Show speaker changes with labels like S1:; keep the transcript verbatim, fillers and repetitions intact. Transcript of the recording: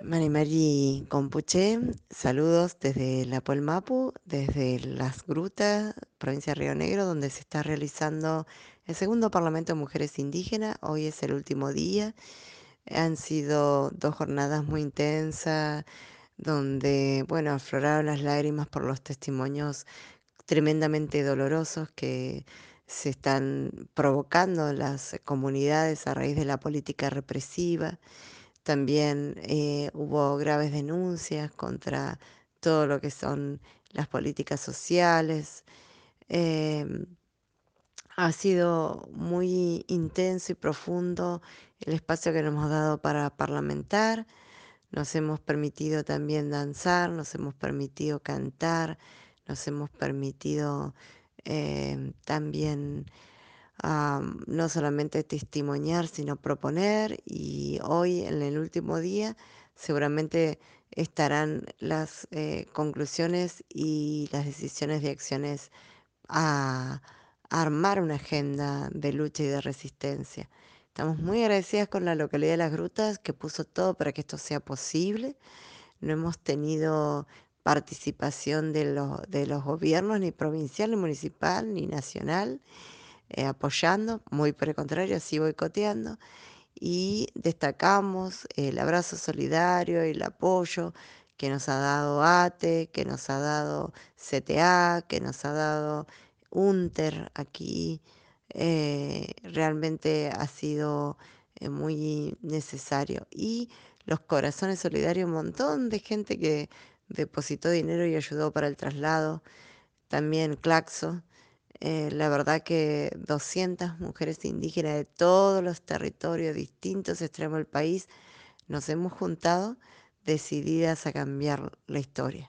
S1: Mari Compuché, saludos desde la Mapu, desde Las Grutas, provincia de Río Negro, donde se está realizando el segundo Parlamento de Mujeres Indígenas. Hoy es el último día. Han sido dos jornadas muy intensas, donde, bueno, afloraron las lágrimas por los testimonios tremendamente dolorosos que se están provocando en las comunidades a raíz de la política represiva. También eh, hubo graves denuncias contra todo lo que son las políticas sociales. Em, ha sido muy intenso y profundo el espacio que nos hemos dado para parlamentar. Nos hemos permitido también danzar, nos hemos permitido cantar, nos hemos permitido em, también am, no solamente testimoniar, sino proponer. Y hoy, en el último día, seguramente estarán las eh, conclusiones y las decisiones de acciones a, a armar una agenda de lucha y de resistencia. Estamos muy agradecidas con la localidad de Las Grutas, que puso todo para que esto sea posible. No hemos tenido participación de los, de los gobiernos, ni provincial, ni municipal, ni nacional, eh, apoyando, muy por el contrario, sí boicoteando, y destacamos el abrazo solidario y el apoyo que nos ha dado ATE, que nos ha dado C T A, que nos ha dado UNTER aquí. Eh, realmente ha sido eh, muy necesario. Y los corazones solidarios, un montón de gente que depositó dinero y ayudó para el traslado. También Claxo. Eh, la verdad que doscientas mujeres indígenas de todos los territorios, distintos extremos del país, nos hemos juntado decididas a cambiar la historia.